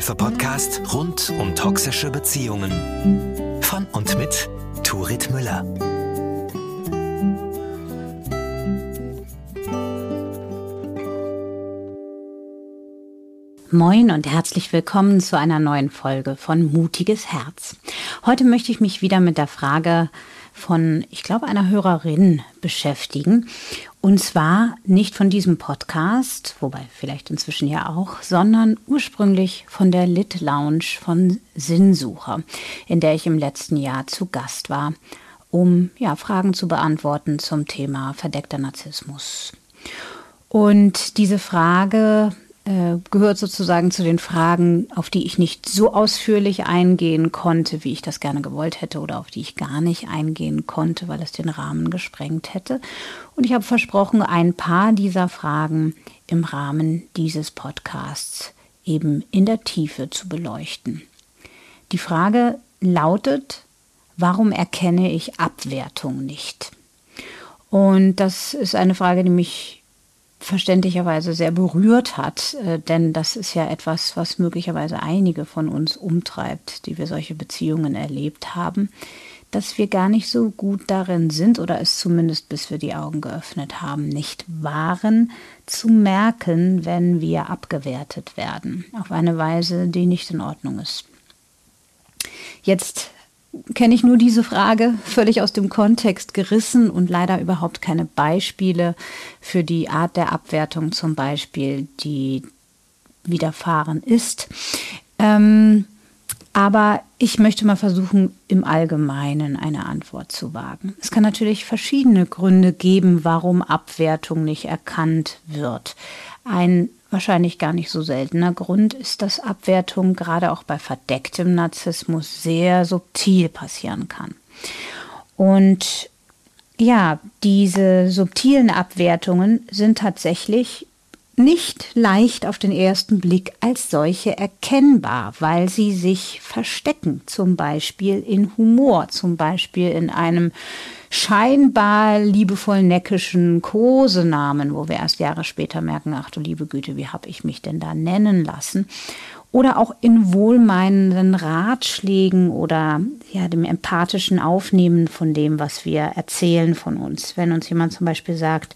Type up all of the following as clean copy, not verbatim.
Ausreißer-Podcast rund um toxische Beziehungen. Von und mit Turit Müller. Moin und herzlich willkommen zu einer neuen Folge von Mutiges Herz. Heute möchte ich mich wieder mit der Frage von, ich glaube, einer Hörerin beschäftigen. Und zwar nicht von diesem Podcast, wobei vielleicht inzwischen ja auch, sondern ursprünglich von der Lit Lounge von Sinnsucher, in der ich im letzten Jahr zu Gast war, um Fragen zu beantworten zum Thema verdeckter Narzissmus. Und diese Frage gehört sozusagen zu den Fragen, auf die ich nicht so ausführlich eingehen konnte, wie ich das gerne gewollt hätte, oder auf die ich gar nicht eingehen konnte, weil es den Rahmen gesprengt hätte. Und ich habe versprochen, ein paar dieser Fragen im Rahmen dieses Podcasts eben in der Tiefe zu beleuchten. Die Frage lautet: Warum erkenne ich Abwertung nicht? Und das ist eine Frage, die mich verständlicherweise sehr berührt hat, denn das ist ja etwas, was möglicherweise einige von uns umtreibt, die wir solche Beziehungen erlebt haben, dass wir gar nicht so gut darin sind oder es zumindest, bis wir die Augen geöffnet haben, nicht waren, zu merken, wenn wir abgewertet werden, auf eine Weise, die nicht in Ordnung ist. Jetzt kenne ich nur diese Frage völlig aus dem Kontext gerissen und leider überhaupt keine Beispiele für die Art der Abwertung zum Beispiel, die widerfahren ist. Aber ich möchte mal versuchen, im Allgemeinen eine Antwort zu wagen. Es kann natürlich verschiedene Gründe geben, warum Abwertung nicht erkannt wird. Ein wahrscheinlich gar nicht so seltener Grund ist, dass Abwertung gerade auch bei verdecktem Narzissmus sehr subtil passieren kann. Und ja, diese subtilen Abwertungen sind tatsächlich nicht leicht auf den ersten Blick als solche erkennbar, weil sie sich verstecken, zum Beispiel in Humor, zum Beispiel in einem scheinbar liebevoll neckischen Kosenamen, wo wir erst Jahre später merken, ach du liebe Güte, wie habe ich mich denn da nennen lassen? Oder auch in wohlmeinenden Ratschlägen oder dem empathischen Aufnehmen von dem, was wir erzählen von uns. Wenn uns jemand zum Beispiel sagt,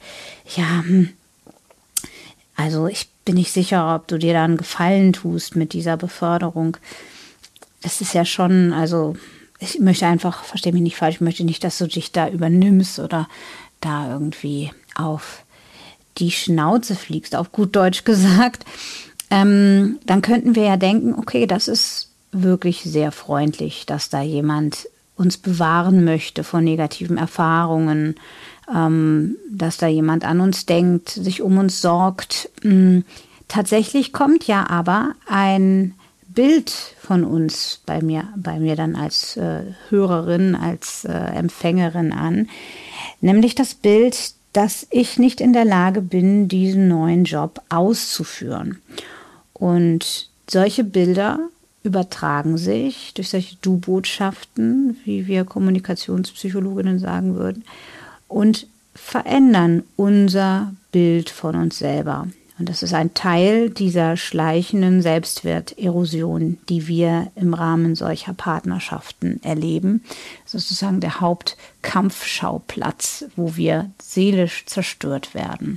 also ich bin nicht sicher, ob du dir da einen Gefallen tust mit dieser Beförderung. Das ist ja schon, ich möchte einfach, verstehe mich nicht falsch, ich möchte nicht, dass du dich da übernimmst oder da irgendwie auf die Schnauze fliegst, auf gut Deutsch gesagt. Dann könnten wir ja denken, okay, das ist wirklich sehr freundlich, dass da jemand uns bewahren möchte von negativen Erfahrungen, dass da jemand an uns denkt, sich um uns sorgt. Tatsächlich kommt ja aber ein Bild von uns bei mir dann als Hörerin, als Empfängerin an, nämlich das Bild, dass ich nicht in der Lage bin, diesen neuen Job auszuführen. Und solche Bilder übertragen sich durch solche Du-Botschaften, wie wir Kommunikationspsychologinnen sagen würden, und verändern unser Bild von uns selber. Und das ist ein Teil dieser schleichenden Selbstwerterosion, die wir im Rahmen solcher Partnerschaften erleben. Das ist sozusagen der Hauptkampfschauplatz, wo wir seelisch zerstört werden.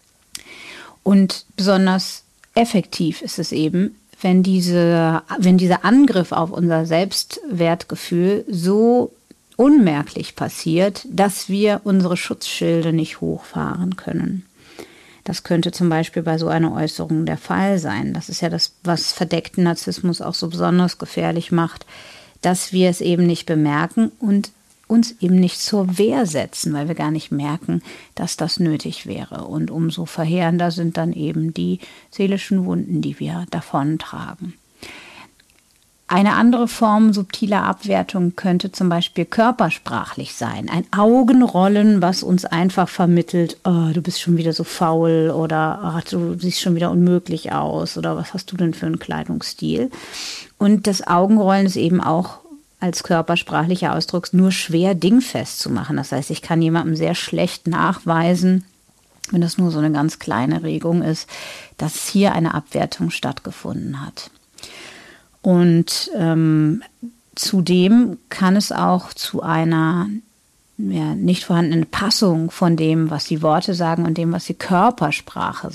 Und besonders effektiv ist es eben, wenn dieser Angriff auf unser Selbstwertgefühl so unmerklich passiert, dass wir unsere Schutzschilde nicht hochfahren können. Das könnte zum Beispiel bei so einer Äußerung der Fall sein. Das ist ja das, was verdeckten Narzissmus auch so besonders gefährlich macht, dass wir es eben nicht bemerken und uns eben nicht zur Wehr setzen, weil wir gar nicht merken, dass das nötig wäre. Und umso verheerender sind dann eben die seelischen Wunden, die wir davontragen. Eine andere Form subtiler Abwertung könnte zum Beispiel körpersprachlich sein. Ein Augenrollen, was uns einfach vermittelt, oh, du bist schon wieder so faul oder oh, du siehst schon wieder unmöglich aus oder was hast du denn für einen Kleidungsstil? Und das Augenrollen ist eben auch als körpersprachlicher Ausdruck nur schwer dingfest zu machen. Das heißt, ich kann jemandem sehr schlecht nachweisen, wenn das nur so eine ganz kleine Regung ist, dass hier eine Abwertung stattgefunden hat. Und zudem kann es auch zu einer nicht vorhandenen Passung von dem, was die Worte sagen und dem, was die Körpersprache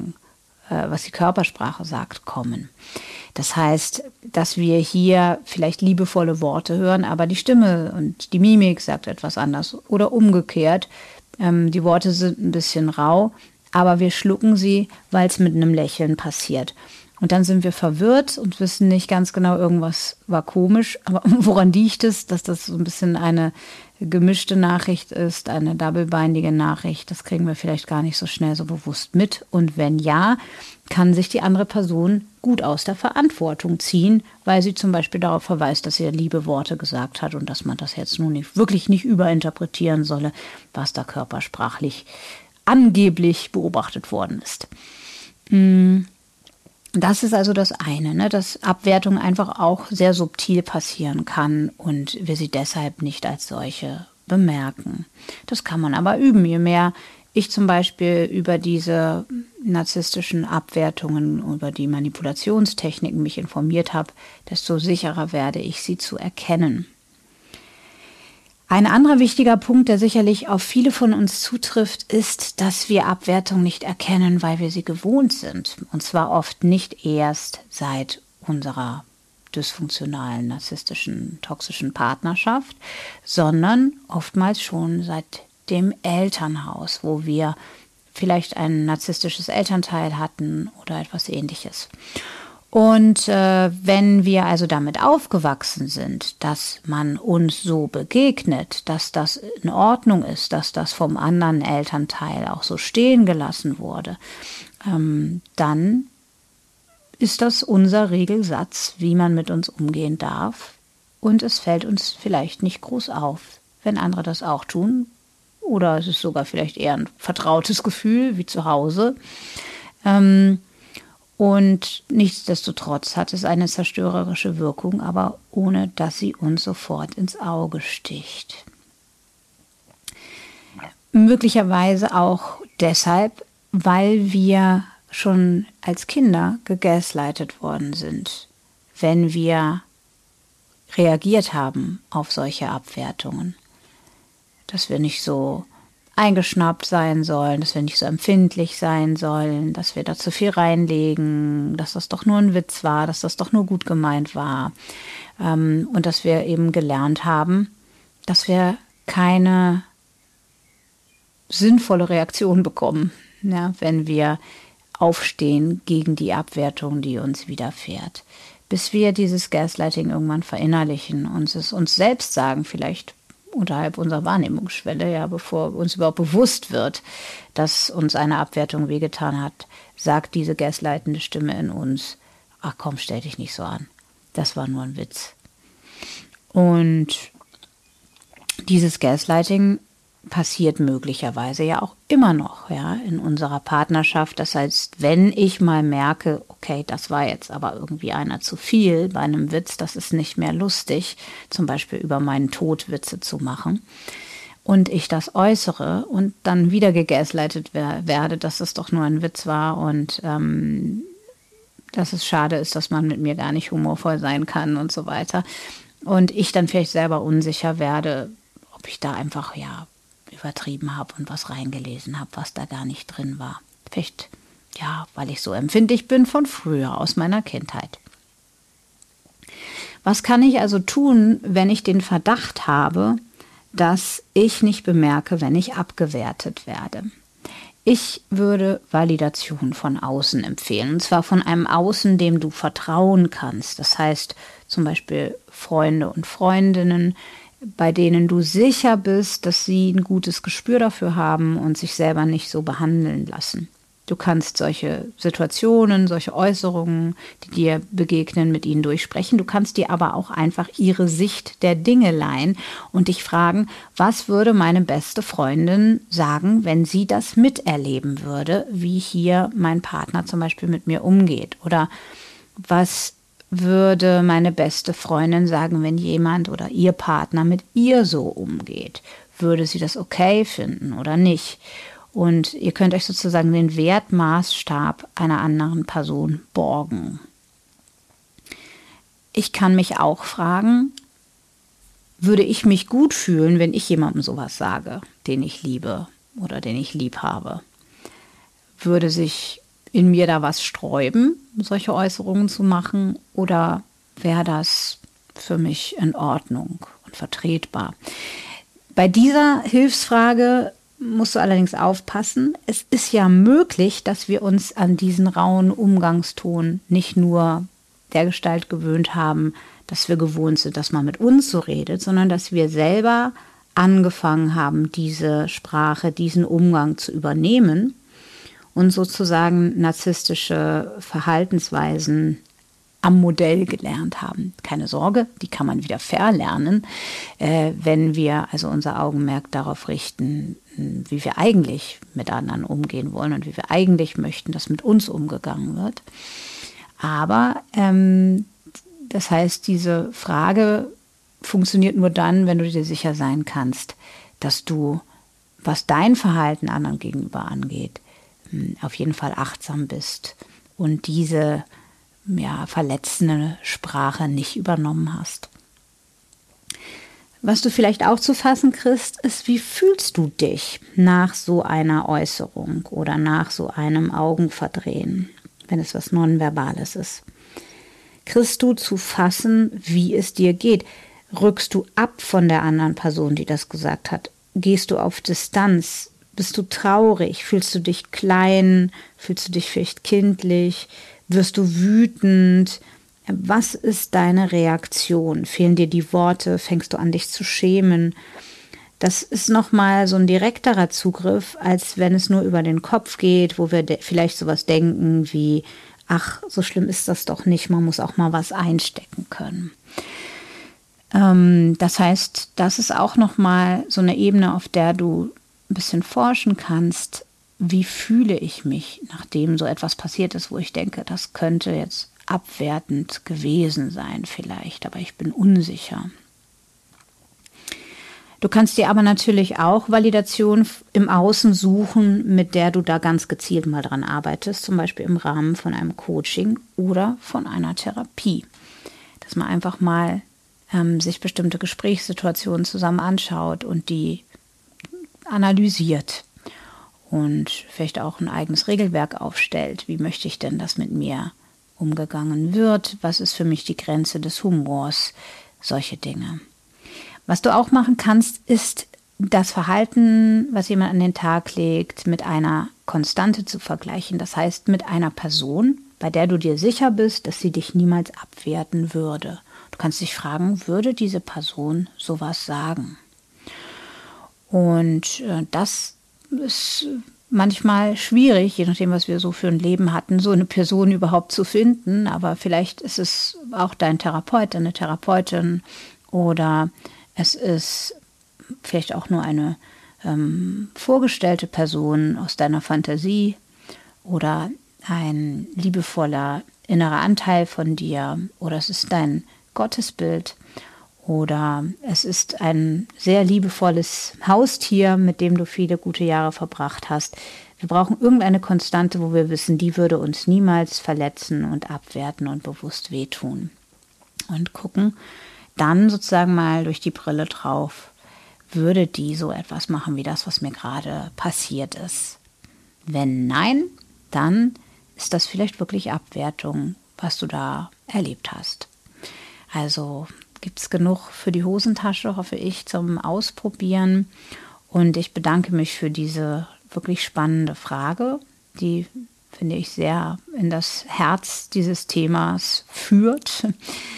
sagt, kommen. Das heißt, dass wir hier vielleicht liebevolle Worte hören, aber die Stimme und die Mimik sagt etwas anders. Oder umgekehrt, die Worte sind ein bisschen rau, aber wir schlucken sie, weil es mit einem Lächeln passiert. Und dann sind wir verwirrt und wissen nicht ganz genau, irgendwas war komisch. Aber woran liegt es, dass das so ein bisschen eine gemischte Nachricht ist, eine doublebeindige Nachricht? Das kriegen wir vielleicht gar nicht so schnell so bewusst mit. Und wenn ja, kann sich die andere Person gut aus der Verantwortung ziehen, weil sie zum Beispiel darauf verweist, dass sie liebe Worte gesagt hat und dass man das jetzt nun wirklich nicht überinterpretieren solle, was da körpersprachlich angeblich beobachtet worden ist. Das ist also das eine, dass Abwertung einfach auch sehr subtil passieren kann und wir sie deshalb nicht als solche bemerken. Das kann man aber üben. Je mehr ich zum Beispiel über diese narzisstischen Abwertungen, über die Manipulationstechniken mich informiert habe, desto sicherer werde ich, sie zu erkennen. Ein anderer wichtiger Punkt, der sicherlich auf viele von uns zutrifft, ist, dass wir Abwertung nicht erkennen, weil wir sie gewohnt sind. Und zwar oft nicht erst seit unserer dysfunktionalen, narzisstischen, toxischen Partnerschaft, sondern oftmals schon seit dem Elternhaus, wo wir vielleicht ein narzisstisches Elternteil hatten oder etwas Ähnliches. Und wenn wir also damit aufgewachsen sind, dass man uns so begegnet, dass das in Ordnung ist, dass das vom anderen Elternteil auch so stehen gelassen wurde, dann ist das unser Regelsatz, wie man mit uns umgehen darf. Und es fällt uns vielleicht nicht groß auf, wenn andere das auch tun. Oder es ist sogar vielleicht eher ein vertrautes Gefühl, wie zu Hause. Und nichtsdestotrotz hat es eine zerstörerische Wirkung, aber ohne dass sie uns sofort ins Auge sticht. Möglicherweise auch deshalb, weil wir schon als Kinder gegaslightet worden sind, wenn wir reagiert haben auf solche Abwertungen. Dass wir nicht so eingeschnappt sein sollen, dass wir nicht so empfindlich sein sollen, dass wir da zu viel reinlegen, dass das doch nur ein Witz war, dass das doch nur gut gemeint war. Und dass wir eben gelernt haben, dass wir keine sinnvolle Reaktion bekommen, ja, wenn wir aufstehen gegen die Abwertung, die uns widerfährt. Bis wir dieses Gaslighting irgendwann verinnerlichen und es uns selbst sagen, vielleicht unterhalb unserer Wahrnehmungsschwelle, ja, bevor uns überhaupt bewusst wird, dass uns eine Abwertung wehgetan hat, sagt diese gaslightende Stimme in uns, ach komm, stell dich nicht so an. Das war nur ein Witz. Und dieses Gaslighting passiert möglicherweise ja auch immer noch, ja, in unserer Partnerschaft. Das heißt, wenn ich mal merke, okay, das war jetzt aber irgendwie einer zu viel bei einem Witz, das ist nicht mehr lustig, zum Beispiel über meinen Tod Witze zu machen, und ich das äußere und dann wieder gegaslightet werde, dass es doch nur ein Witz war und dass es schade ist, dass man mit mir gar nicht humorvoll sein kann und so weiter. Und ich dann vielleicht selber unsicher werde, ob ich da einfach, ja, übertrieben habe und was reingelesen habe, was da gar nicht drin war. Vielleicht, ja, weil ich so empfindlich bin von früher, aus meiner Kindheit. Was kann ich also tun, wenn ich den Verdacht habe, dass ich nicht bemerke, wenn ich abgewertet werde? Ich würde Validation von außen empfehlen, und zwar von einem Außen, dem du vertrauen kannst. Das heißt zum Beispiel Freunde und Freundinnen, bei denen du sicher bist, dass sie ein gutes Gespür dafür haben und sich selber nicht so behandeln lassen. Du kannst solche Situationen, solche Äußerungen, die dir begegnen, mit ihnen durchsprechen. Du kannst dir aber auch einfach ihre Sicht der Dinge leihen und dich fragen, was würde meine beste Freundin sagen, wenn sie das miterleben würde, wie hier mein Partner zum Beispiel mit mir umgeht? Oder was würde meine beste Freundin sagen, wenn jemand oder ihr Partner mit ihr so umgeht? Würde sie das okay finden oder nicht? Und ihr könnt euch sozusagen den Wertmaßstab einer anderen Person borgen. ich kann mich auch fragen, würde ich mich gut fühlen, wenn ich jemandem sowas sage, den ich liebe oder den ich lieb habe? Würde sich in mir da was sträuben, solche Äußerungen zu machen, oder wäre das für mich in Ordnung und vertretbar? Bei dieser Hilfsfrage musst du allerdings aufpassen. Es ist ja möglich, dass wir uns an diesen rauen Umgangston nicht nur dergestalt gewöhnt haben, dass wir gewohnt sind, dass man mit uns so redet, sondern dass wir selber angefangen haben, diese Sprache, diesen Umgang zu übernehmen und sozusagen narzisstische Verhaltensweisen am Modell gelernt haben. Keine Sorge, die kann man wieder verlernen, wenn wir also unser Augenmerk darauf richten, wie wir eigentlich mit anderen umgehen wollen und wie wir eigentlich möchten, dass mit uns umgegangen wird. Aber das heißt, diese Frage funktioniert nur dann, wenn du dir sicher sein kannst, dass du, was dein Verhalten anderen gegenüber angeht, auf jeden Fall achtsam bist und diese verletzende Sprache nicht übernommen hast. Was du vielleicht auch zu fassen kriegst, ist, wie fühlst du dich nach so einer Äußerung oder nach so einem Augenverdrehen, wenn es was Nonverbales ist. Kriegst du zu fassen, wie es dir geht? Rückst du ab von der anderen Person, die das gesagt hat? Gehst du auf Distanz? Bist du traurig? Fühlst du dich klein? Fühlst du dich vielleicht kindlich? Wirst du wütend? Was ist deine Reaktion? Fehlen dir die Worte? Fängst du an, dich zu schämen? Das ist nochmal so ein direkterer Zugriff, als wenn es nur über den Kopf geht, wo wir vielleicht sowas denken wie, ach, so schlimm ist das doch nicht, man muss auch mal was einstecken können. Das heißt, das ist auch nochmal so eine Ebene, auf der du ein bisschen forschen kannst, wie fühle ich mich, nachdem so etwas passiert ist, wo ich denke, das könnte jetzt abwertend gewesen sein vielleicht, aber ich bin unsicher. Du kannst dir aber natürlich auch Validation im Außen suchen, mit der du da ganz gezielt mal dran arbeitest, zum Beispiel im Rahmen von einem Coaching oder von einer Therapie. Dass man einfach mal sich bestimmte Gesprächssituationen zusammen anschaut und die analysiert und vielleicht auch ein eigenes Regelwerk aufstellt. Wie möchte ich denn, dass mit mir umgegangen wird? Was ist für mich die Grenze des Humors? Solche Dinge. Was du auch machen kannst, ist das Verhalten, was jemand an den Tag legt, mit einer Konstante zu vergleichen. Das heißt, mit einer Person, bei der du dir sicher bist, dass sie dich niemals abwerten würde. Du kannst dich fragen, würde diese Person sowas sagen? Und das ist manchmal schwierig, je nachdem, was wir so für ein Leben hatten, so eine Person überhaupt zu finden. Aber vielleicht ist es auch dein Therapeut, deine Therapeutin, oder es ist vielleicht auch nur eine vorgestellte Person aus deiner Fantasie oder ein liebevoller innerer Anteil von dir, oder es ist dein Gottesbild, oder es ist ein sehr liebevolles Haustier, mit dem du viele gute Jahre verbracht hast. Wir brauchen irgendeine Konstante, wo wir wissen, die würde uns niemals verletzen und abwerten und bewusst wehtun. Und gucken dann sozusagen mal durch die Brille drauf, würde die so etwas machen wie das, was mir gerade passiert ist. Wenn nein, dann ist das vielleicht wirklich Abwertung, was du da erlebt hast. Also gibt es genug für die Hosentasche, hoffe ich, zum Ausprobieren. Und ich bedanke mich für diese wirklich spannende Frage, die, finde ich, sehr in das Herz dieses Themas führt.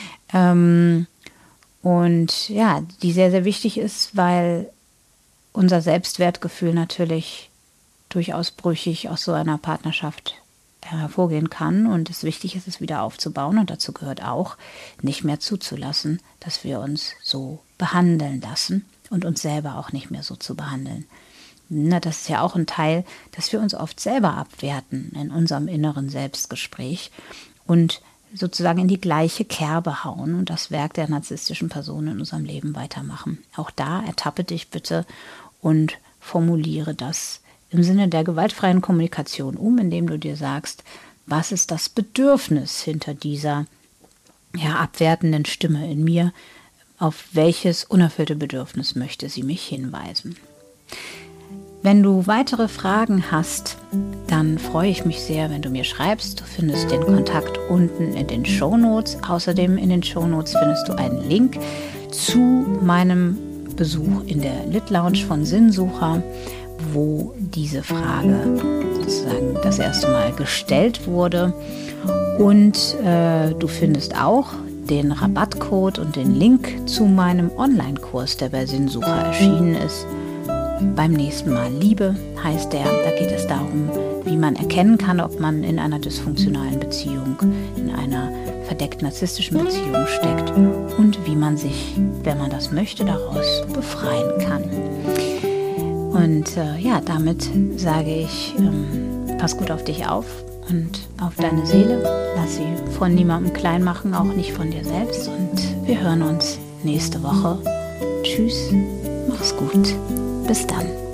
Und ja, die sehr, sehr wichtig ist, weil unser Selbstwertgefühl natürlich durchaus brüchig aus so einer Partnerschaft hervorgehen kann und es wichtig ist, es wieder aufzubauen, und dazu gehört auch, nicht mehr zuzulassen, dass wir uns so behandeln lassen und uns selber auch nicht mehr so zu behandeln. Na, das ist ja auch ein Teil, dass wir uns oft selber abwerten in unserem inneren Selbstgespräch und sozusagen in die gleiche Kerbe hauen und das Werk der narzisstischen Person in unserem Leben weitermachen. Auch da ertappe dich bitte und formuliere das im Sinne der gewaltfreien Kommunikation indem du dir sagst, was ist das Bedürfnis hinter dieser abwertenden Stimme in mir, auf welches unerfüllte Bedürfnis möchte sie mich hinweisen. Wenn du weitere Fragen hast, dann freue ich mich sehr, wenn du mir schreibst. Du findest den Kontakt unten in den Shownotes. Außerdem in den Shownotes findest du einen Link zu meinem Besuch in der Lit-Lounge von Sinnsucher, wo diese Frage sozusagen das erste Mal gestellt wurde. Und du findest auch den Rabattcode und den Link zu meinem Online-Kurs, der bei Sinnsucher erschienen ist. Beim nächsten Mal Liebe heißt der. Da geht es darum, wie man erkennen kann, ob man in einer dysfunktionalen Beziehung, in einer verdeckt narzisstischen Beziehung steckt und wie man sich, wenn man das möchte, daraus befreien kann. Und damit sage ich, pass gut auf dich auf und auf deine Seele. Lass sie von niemandem klein machen, auch nicht von dir selbst. Und wir hören uns nächste Woche. Tschüss, mach's gut. Bis dann.